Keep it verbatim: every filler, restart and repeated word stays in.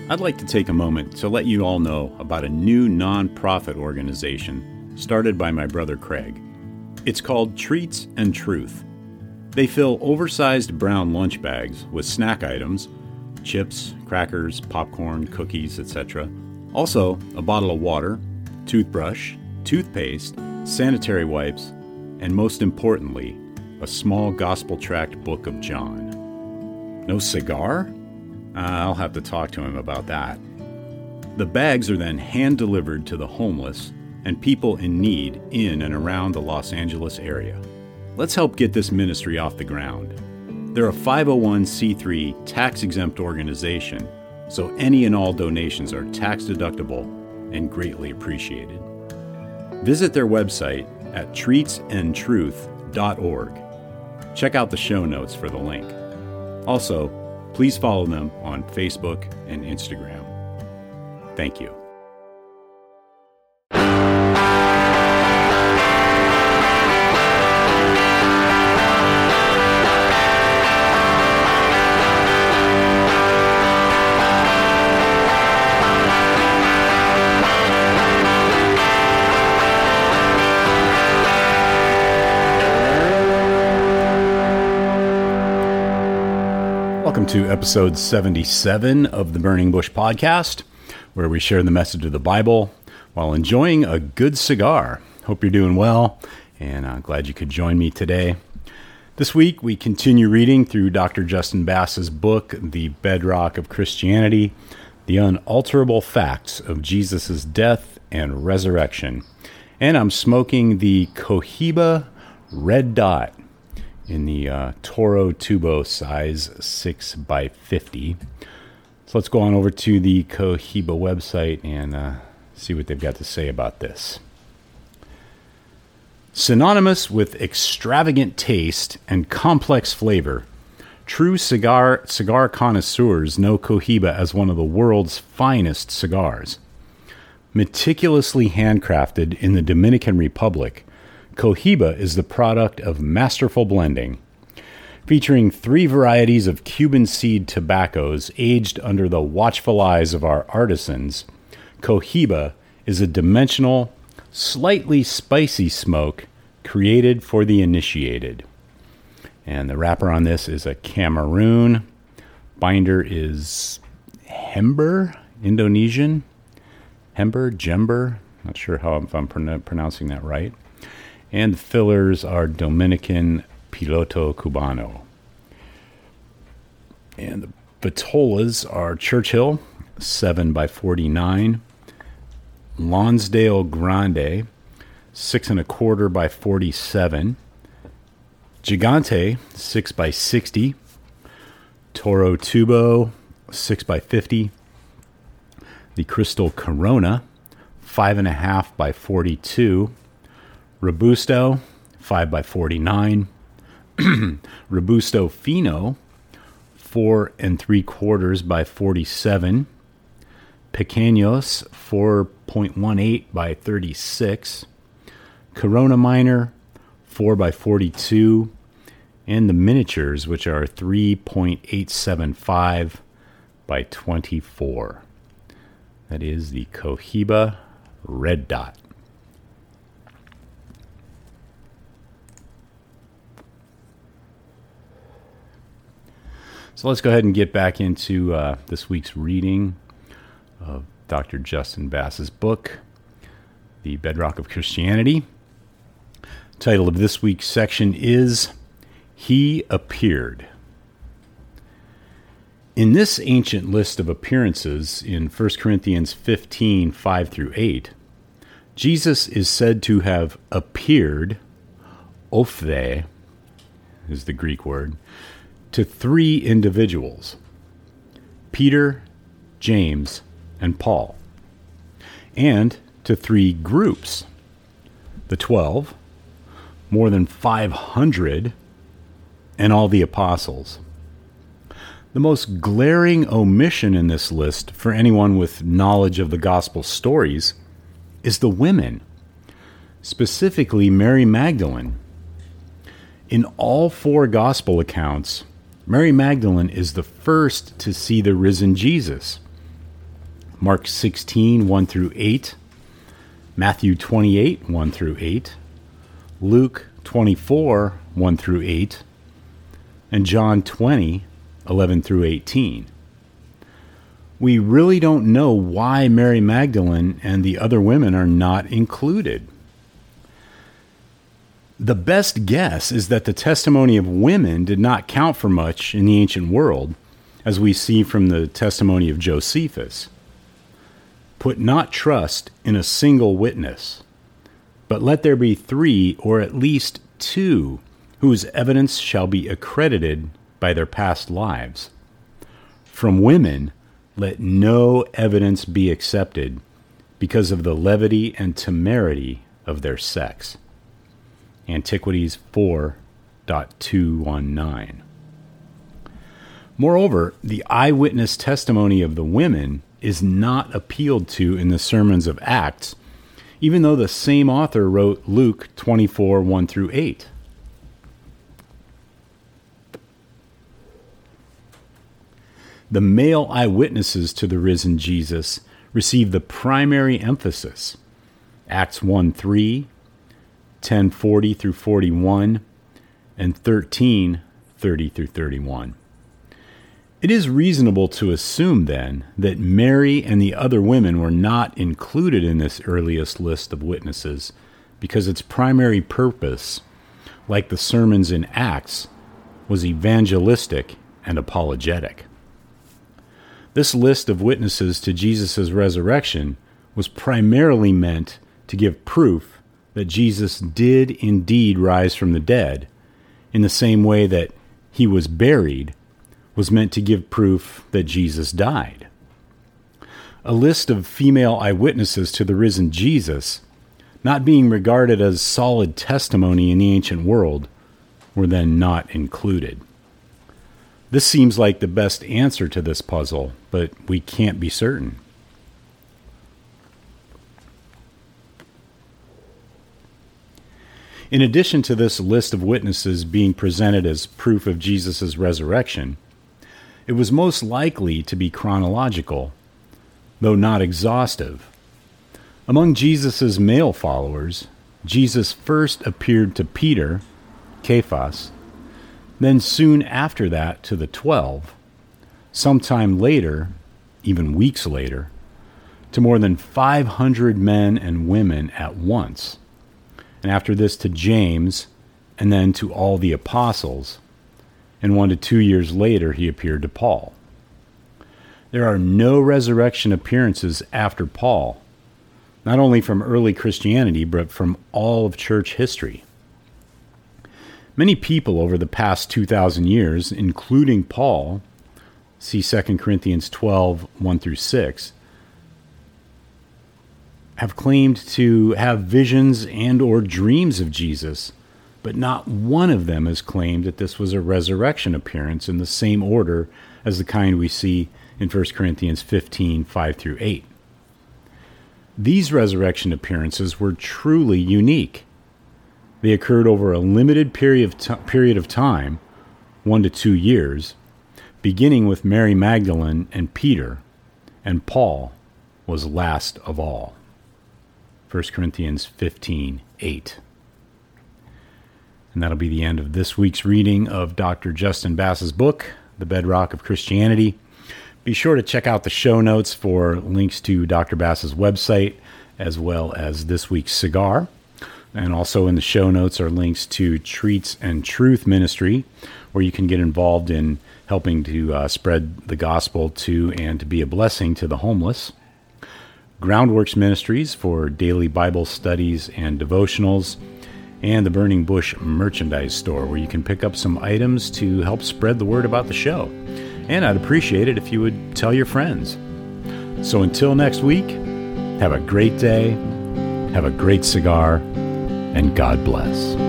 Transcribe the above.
I'd like to take a moment to let you all know about a new non-profit organization started by my brother Craig. It's called Treats and Truth. They fill oversized brown lunch bags with snack items, chips, crackers, popcorn, cookies, et cetera. Also, a bottle of water, toothbrush, toothpaste, sanitary wipes, and most importantly, a small gospel tract book of John. No cigar? Uh, I'll have to talk to him about that. The bags are then hand-delivered to the homeless and people in need in and around the Los Angeles area. Let's help get this ministry off the ground. They're a five oh one c three tax-exempt organization, so any and all donations are tax-deductible and greatly appreciated. Visit their website at treats and truth dot org. Check out the show notes for the link. Also, please follow them on Facebook and Instagram. Thank you. Welcome to episode seventy-seven of the Burning Bush Podcast, where we share the message of the Bible while enjoying a good cigar. Hope you're doing well, and I'm glad you could join me today. This week, we continue reading through Doctor Justin Bass's book, The Bedrock of Christianity, The Unalterable Facts of Jesus' Death and Resurrection. And I'm smoking the Cohiba Red Dot in the uh, Toro Tubo size six by fifty. So let's go on over to the Cohiba website and uh, see what they've got to say about this. Synonymous with extravagant taste and complex flavor, true cigar cigar connoisseurs know Cohiba as one of the world's finest cigars. Meticulously handcrafted in the Dominican Republic, Cohiba is the product of masterful blending. Featuring three varieties of Cuban seed tobaccos aged under the watchful eyes of our artisans, Cohiba is a dimensional, slightly spicy smoke created for the initiated. And the wrapper on this is a Cameroon. Binder is Hember, Indonesian. Hember, Jember, not sure how if I'm pronouncing that right. And the fillers are Dominican Piloto Cubano. And the vitolas are Churchill, seven by forty-nine. Lonsdale Grande, six and a quarter by forty-seven. Gigante, six by sixty. Toro Tubo, six by fifty. The Crystal Corona, five and a half by forty-two. Robusto, five by forty-nine. Robusto Fino, four and three quarters by forty-seven. Pequeños, four point one eight by thirty-six. Corona Minor, four by forty-two. And the miniatures, which are three point eight seven five by twenty-four. That is the Cohiba Red Dot. So let's go ahead and get back into uh, this week's reading of Doctor Justin Bass's book, The Bedrock of Christianity. The title of this week's section is He Appeared. In this ancient list of appearances in First Corinthians fifteen, five through eight, Jesus is said to have appeared, ophthe is the Greek word, to three individuals, Peter, James, and Paul, and to three groups, the twelve, more than five hundred, and all the apostles. The most glaring omission in this list for anyone with knowledge of the gospel stories is the women, specifically Mary Magdalene. In all four gospel accounts, Mary Magdalene is the first to see the risen Jesus. Mark sixteen, one through eight, Matthew twenty-eight, one through eight, Luke twenty-four, one through eight, and John twenty, eleven through eighteen. We really don't know why Mary Magdalene and the other women are not included. The best guess is that the testimony of women did not count for much in the ancient world, as we see from the testimony of Josephus. Put not trust in a single witness, but let there be three or at least two whose evidence shall be accredited by their past lives. From women, let no evidence be accepted because of the levity and temerity of their sex. Antiquities four point two one nine. Moreover, the eyewitness testimony of the women is not appealed to in the sermons of Acts, even though the same author wrote Luke twenty-four, one through eight. The male eyewitnesses to the risen Jesus receive the primary emphasis. Acts one three, ten forty through forty-one, and thirteen thirty through thirty-one. It is reasonable to assume, then, that Mary and the other women were not included in this earliest list of witnesses because its primary purpose, like the sermons in Acts, was evangelistic and apologetic. This list of witnesses to Jesus' resurrection was primarily meant to give proof that Jesus did indeed rise from the dead, in the same way that he was buried was meant to give proof that Jesus died. A list of female eyewitnesses to the risen Jesus, not being regarded as solid testimony in the ancient world, were then not included. This seems like the best answer to this puzzle, but we can't be certain. In addition to this list of witnesses being presented as proof of Jesus' resurrection, it was most likely to be chronological, though not exhaustive. Among Jesus' male followers, Jesus first appeared to Peter, Cephas, then soon after that to the twelve, sometime later, even weeks later, to more than five hundred men and women at once, and after this to James, and then to all the apostles, and one to two years later he appeared to Paul. There are no resurrection appearances after Paul, not only from early Christianity, but from all of church history. Many people over the past two thousand years, including Paul, see Second Corinthians twelve, one through six, have claimed to have visions and or dreams of Jesus, but not one of them has claimed that this was a resurrection appearance in the same order as the kind we see in First Corinthians fifteen, five through eight. These resurrection appearances were truly unique. They occurred over a limited period of, t- period of time, one to two years, beginning with Mary Magdalene and Peter, and Paul was last of all. First Corinthians fifteen, eight. And that'll be the end of this week's reading of Doctor Justin Bass's book, The Bedrock of Christianity. Be sure to check out the show notes for links to Doctor Bass's website, as well as this week's cigar. And also in the show notes are links to Treats and Truth Ministry, where you can get involved in helping to uh, spread the gospel to and to be a blessing to the homeless. Groundworks Ministries for daily Bible studies and devotionals, and the Burning Bush merchandise store, where you can pick up some items to help spread the word about the show. And I'd appreciate it if you would tell your friends. So until next week, have a great day, have a great cigar, and God bless.